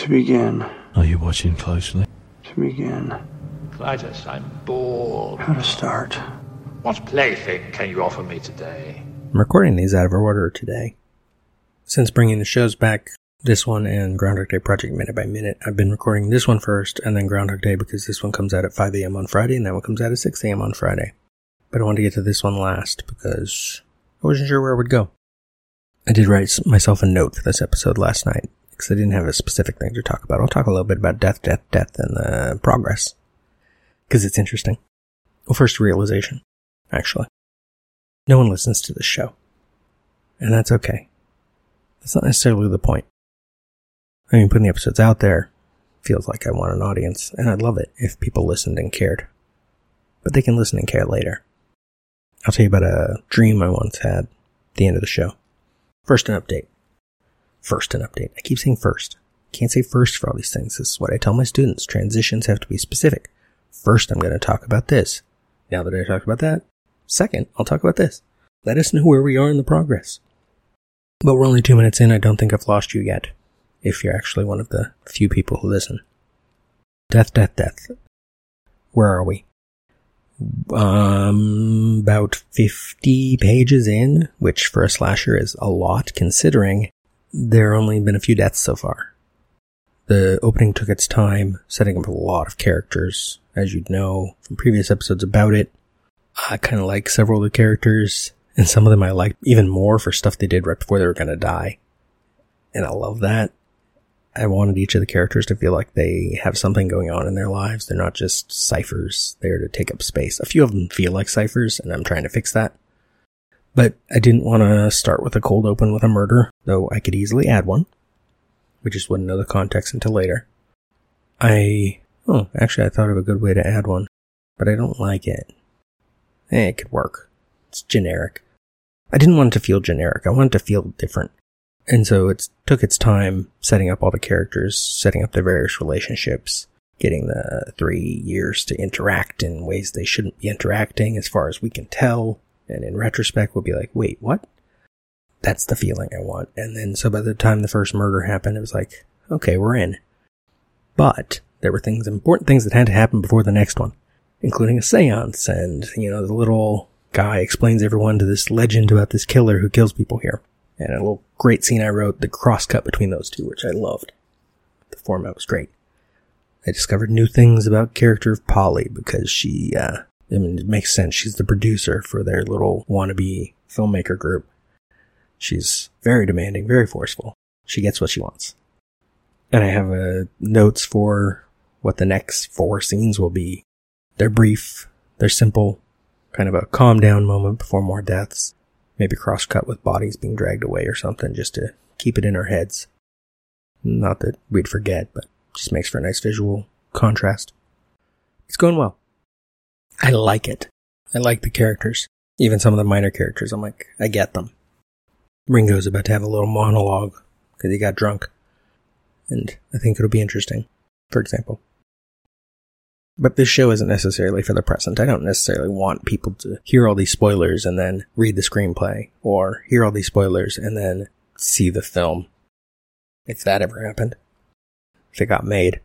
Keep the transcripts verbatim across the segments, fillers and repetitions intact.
To begin. Are you watching closely? To begin. Clytus, I'm bored. How to start. What plaything can you offer me today? I'm recording these out of order today. Since bringing the shows back, this one and Groundhog Day Project Minute by Minute, I've been recording this one first and then Groundhog Day because this one comes out at five a.m. on Friday and that one comes out at six a.m. on Friday. But I wanted to get to this one last because I wasn't sure where it would go. I did write myself a note for this episode last night because I didn't have a specific thing to talk about. I'll talk a little bit about death, death, death, and the progress because it's interesting. Well, first realization, actually. No one listens to this show. And that's okay. That's not necessarily the point. I mean, putting the episodes out there feels like I want an audience, and I'd love it if people listened and cared. But they can listen and care later. I'll tell you about a dream I once had at the end of the show. First, an update. First, an update. I keep saying first. Can't say first for all these things. This is what I tell my students. Transitions have to be specific. First, I'm going to talk about this. Now that I talked about that, second, I'll talk about this. Let us know where we are in the progress. But we're only two minutes in. I don't think I've lost you yet. If you're actually one of the few people who listen. Death, death, death. Where are we? Um, about fifty pages in, which for a slasher is a lot considering there have only been a few deaths so far. The opening took its time, setting up a lot of characters, as you'd know from previous episodes about it. I kind of like several of the characters, and some of them I liked even more for stuff they did right before they were going to die. And I love that. I wanted each of the characters to feel like they have something going on in their lives. They're not just ciphers there to take up space. A few of them feel like ciphers, and I'm trying to fix that. But I didn't want to start with a cold open with a murder, though I could easily add one. We just wouldn't know the context until later. I... Oh, actually I thought of a good way to add one, but I don't like it. Eh, it could work. It's generic. I didn't want it to feel generic. I wanted it to feel different. And so it took its time setting up all the characters, setting up their various relationships, getting the three years to interact in ways they shouldn't be interacting as far as we can tell. And in retrospect, we'll be like, wait, what? That's the feeling I want. And then so by the time the first murder happened, it was like, okay, we're in. But there were things, important things that had to happen before the next one, including a seance. And, you know, the little guy explains everyone to this legend about this killer who kills people here. And a little great scene I wrote, the cross-cut between those two, which I loved. The format was great. I discovered new things about character of Polly because she, uh, I mean, it makes sense. She's the producer for their little wannabe filmmaker group. She's very demanding, very forceful. She gets what she wants. And I have uh, notes for what the next four scenes will be. They're brief. They're simple. Kind of a calm down moment before more deaths. Maybe cross-cut with bodies being dragged away or something just to keep it in our heads. Not that we'd forget, but just makes for a nice visual contrast. It's going well. I like it. I like the characters. Even some of the minor characters, I'm like, I get them. Ringo's about to have a little monologue because he got drunk. And I think it'll be interesting, for example. But this show isn't necessarily for the present. I don't necessarily want people to hear all these spoilers and then read the screenplay, or hear all these spoilers and then see the film. If that ever happened. If it got made.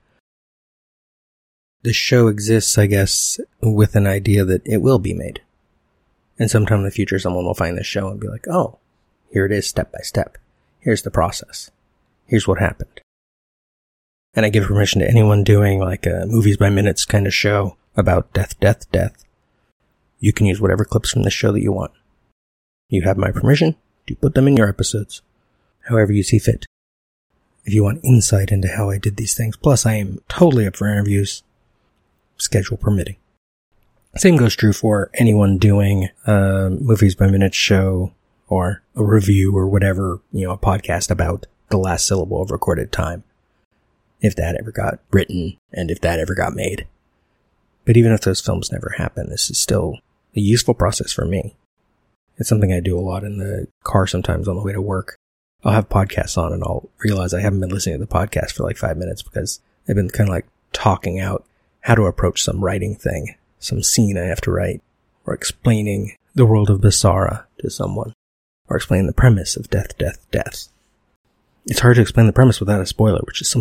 The show exists, I guess, with an idea that it will be made. And sometime in the future someone will find this show and be like, oh, here it is step by step. Here's the process. Here's what happened. And I give permission to anyone doing like a movies by minutes kind of show about death, death, death. You can use whatever clips from the show that you want. You have my permission to put them in your episodes, however you see fit. If you want insight into how I did these things, plus I am totally up for interviews, schedule permitting. Same goes true for anyone doing a movies by minutes show or a review or whatever, you know, a podcast about the last syllable of recorded time. If that ever got written, and if that ever got made. But even if those films never happen, this is still a useful process for me. It's something I do a lot in the car sometimes on the way to work. I'll have podcasts on and I'll realize I haven't been listening to the podcast for like five minutes because I've been kind of like talking out how to approach some writing thing, some scene I have to write, or explaining the world of Basara to someone, or explaining the premise of Death, Death, Death. It's hard to explain the premise without a spoiler, which is something I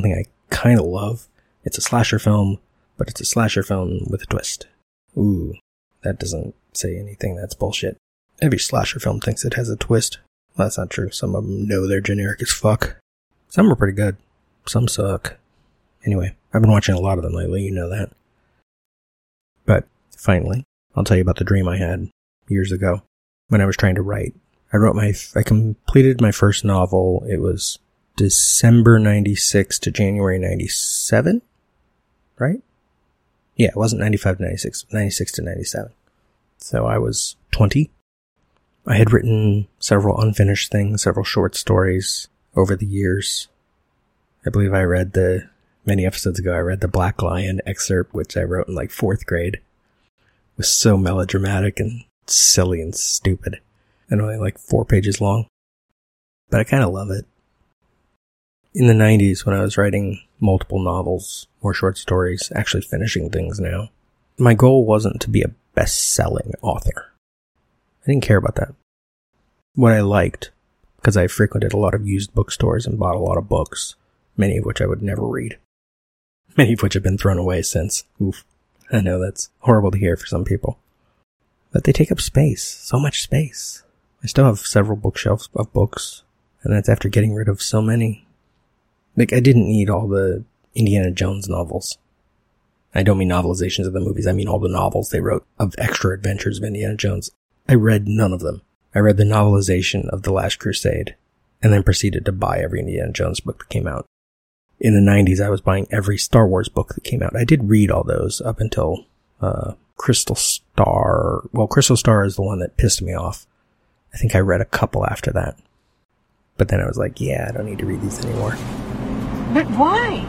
kind of love. It's a slasher film, but it's a slasher film with a twist. Ooh, that doesn't say anything. That's bullshit. Every slasher film thinks it has a twist. Well, that's not true. Some of them know they're generic as fuck. Some are pretty good. Some suck. Anyway, I've been watching a lot of them lately, you know that. But, finally, I'll tell you about the dream I had years ago when I was trying to write. I wrote my, I completed my first novel. It was December ninety-six to January ninety-seven, right? Yeah, it wasn't ninety-five to ninety-six, ninety-six to ninety-seven. So I was twenty. I had written several unfinished things, several short stories over the years. I believe I read the, many episodes ago, I read the Black Lion excerpt, which I wrote in like fourth grade. It was so melodramatic and silly and stupid, and only like four pages long. But I kind of love it. In the nineties, when I was writing multiple novels, more short stories, actually finishing things now, my goal wasn't to be a best-selling author. I didn't care about that. What I liked, because I frequented a lot of used bookstores and bought a lot of books, many of which I would never read. Many of which have been thrown away since. Oof. I know that's horrible to hear for some people. But they take up space. So much space. I still have several bookshelves of books, and that's after getting rid of so many. Like, I didn't need all the Indiana Jones novels. I don't mean novelizations of the movies. I mean all the novels they wrote of extra adventures of Indiana Jones. I read none of them. I read the novelization of The Last Crusade, and then proceeded to buy every Indiana Jones book that came out. In the nineties, I was buying every Star Wars book that came out. I did read all those up until uh, Crystal Star. Well, Crystal Star is the one that pissed me off. I think I read a couple after that. But then I was like, yeah, I don't need to read these anymore. But why?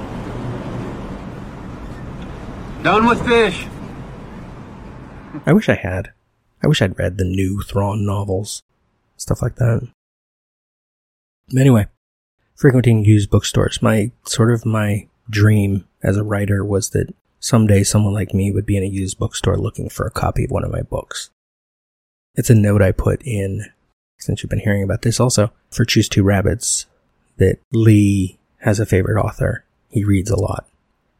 Done with fish. I wish I had. I wish I'd read the new Thrawn novels. Stuff like that. But anyway, frequenting used bookstores. My, sort of my dream as a writer was that someday someone like me would be in a used bookstore looking for a copy of one of my books. It's a note I put in, since you've been hearing about this also, for Choose Two Rabbits, that Lee has a favorite author. He reads a lot.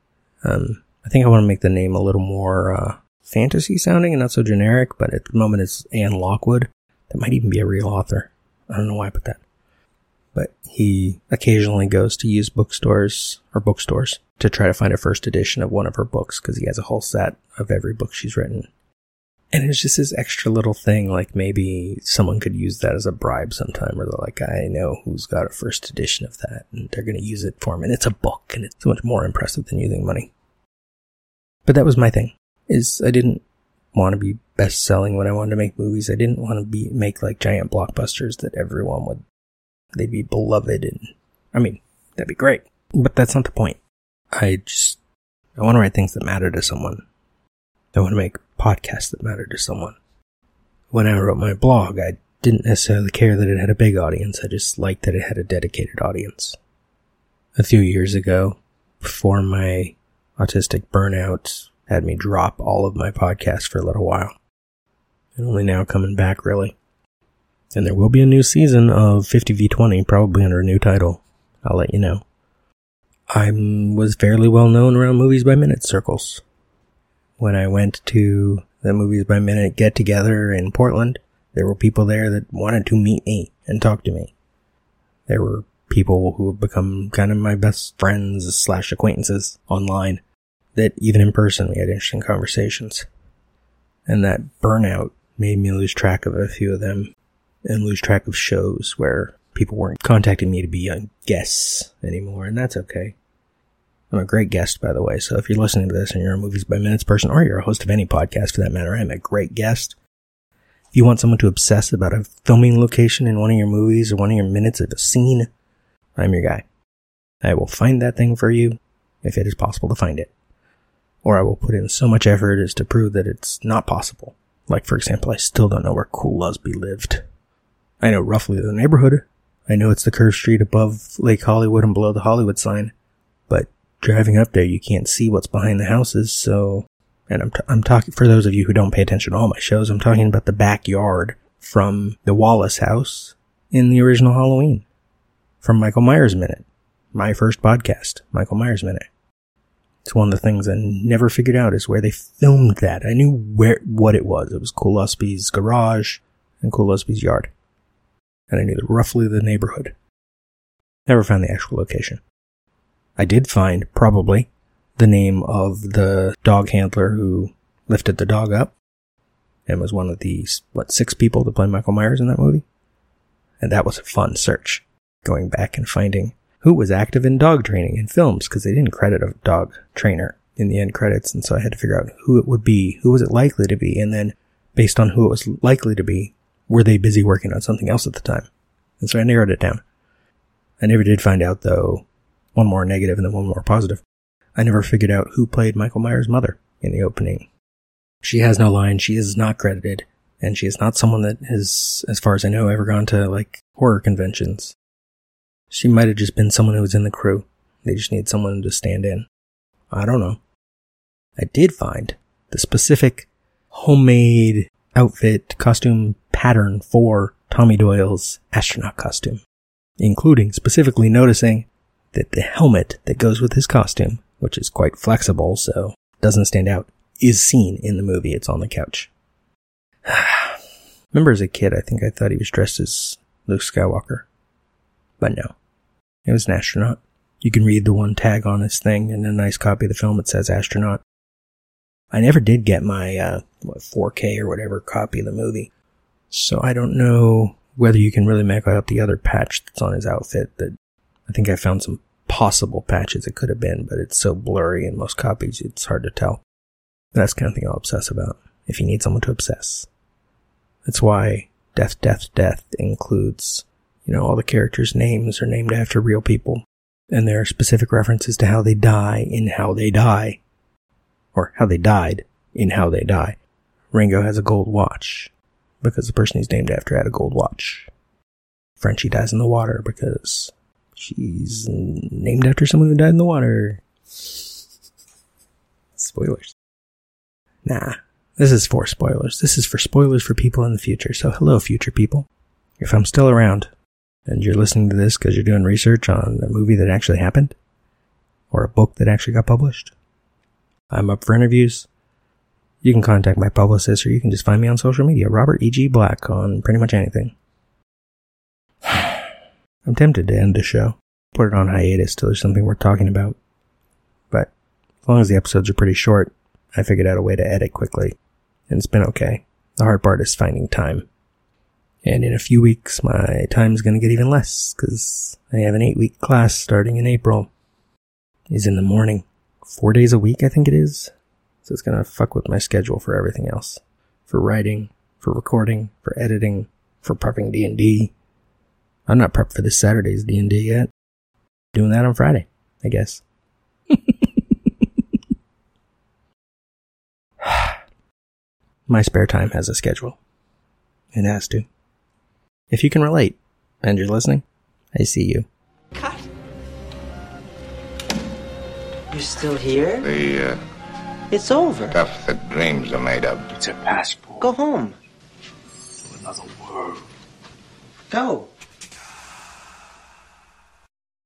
Um, I think I want to make the name a little more uh, fantasy sounding and not so generic, but at the moment it's Anne Lockwood. That might even be a real author. I don't know why I put that. But he occasionally goes to used bookstores, or bookstores, to try to find a first edition of one of her books, because he has a whole set of every book she's written. And it's just this extra little thing, like maybe someone could use that as a bribe sometime, where they're like, I know who's got a first edition of that, and they're going to use it for him, and it's a book, and it's so much more impressive than using money. But that was my thing, is I didn't want to be best-selling when I wanted to make movies. I didn't want to be make like giant blockbusters that everyone would, they'd be beloved, and I mean, that'd be great. But that's not the point. I just, I want to write things that matter to someone. I want to make podcasts that matter to someone. When I wrote my blog, I didn't necessarily care that it had a big audience. I just liked that it had a dedicated audience. A few years ago, before my autistic burnout had me drop all of my podcasts for a little while. And only now coming back, really. And there will be a new season of fifty v twenty, probably under a new title. I'll let you know. I was fairly well known around Movies by Minute circles. When I went to the Movies by Minute get-together in Portland, there were people there that wanted to meet me and talk to me. There were people who have become kind of my best friends slash acquaintances online, that even in person we had interesting conversations. And that burnout made me lose track of a few of them, and lose track of shows where people weren't contacting me to be on guests anymore, and that's okay. I'm a great guest, by the way, so if you're listening to this and you're a Movies by Minutes person, or you're a host of any podcast for that matter, I'm a great guest. If you want someone to obsess about a filming location in one of your movies or one of your minutes of a scene, I'm your guy. I will find that thing for you, if it is possible to find it. Or I will put in so much effort as to prove that it's not possible. Like, for example, I still don't know where Cool Lusby lived. I know roughly the neighborhood. I know it's the curved street above Lake Hollywood and below the Hollywood sign. But driving up there, you can't see what's behind the houses, so... And I'm, t- I'm talking, for those of you who don't pay attention to all my shows, I'm talking about the backyard from the Wallace house in the original Halloween. From Michael Myers Minute. my first podcast, Michael Myers Minute. It's one of the things I never figured out is where they filmed that. I knew where what it was. It was Kowalski's garage and Kowalski's yard. And I knew roughly the neighborhood. Never found the actual location. I did find, probably, the name of the dog handler who lifted the dog up and was one of the, what, six people to play Michael Myers in that movie? And that was a fun search, going back and finding who was active in dog training in films, because they didn't credit a dog trainer in the end credits, and so I had to figure out who it would be, who was it likely to be, and then, based on who it was likely to be, were they busy working on something else at the time? And so I narrowed it down. I never did find out, though, one more negative and then one more positive. I never figured out who played Michael Myers' mother in the opening. She has no line, she is not credited, and she is not someone that has, as far as I know, ever gone to, like, horror conventions. She might have just been someone who was in the crew. They just need someone to stand in. I don't know. I did find the specific homemade outfit costume pattern for Tommy Doyle's astronaut costume, including specifically noticing that the helmet that goes with his costume, which is quite flexible so doesn't stand out, is seen in the movie. It's on the couch. Remember as a kid, I think I thought he was dressed as Luke Skywalker. But no. It was an astronaut. You can read the one tag on his thing, and a nice copy of the film it says astronaut. I never did get my uh, what, four K or whatever copy of the movie, so I don't know whether you can really make out the other patch that's on his outfit. That I think I found some possible patches it could have been, but it's so blurry in most copies it's hard to tell. That's the kind of thing I'll obsess about, if you need someone to obsess. That's why Death, Death, Death includes, you know, all the characters' names are named after real people, and there are specific references to how they die in How They Die. Or how they died in How They Die. Ringo has a gold watch, because the person he's named after had a gold watch. Frenchie dies in the water because she's named after someone who died in the water. Spoilers. Nah, this is for spoilers. This is for spoilers for people in the future. So hello, future people. If I'm still around, and you're listening to this because you're doing research on a movie that actually happened, or a book that actually got published, I'm up for interviews. You can contact my publicist, or you can just find me on social media, Robert E G. Black, on pretty much anything. I'm tempted to end the show, put it on hiatus till there's something worth talking about. But as long as the episodes are pretty short, I figured out a way to edit quickly, and it's been okay. The hard part is finding time. And in a few weeks, my time's gonna get even less, because I have an eight-week class starting in April. It's in the morning. Four days a week, I think it is. So it's gonna fuck with my schedule for everything else. For writing, for recording, for editing, for prepping D and D. I'm not prepped for this Saturday's D and D yet. Doing that on Friday, I guess. My spare time has a schedule. It has to. If you can relate, and you're listening, I see you. Cut. You're still here? The, uh... It's over. Stuff that dreams are made of. It's a passport Go home. to another world. Go.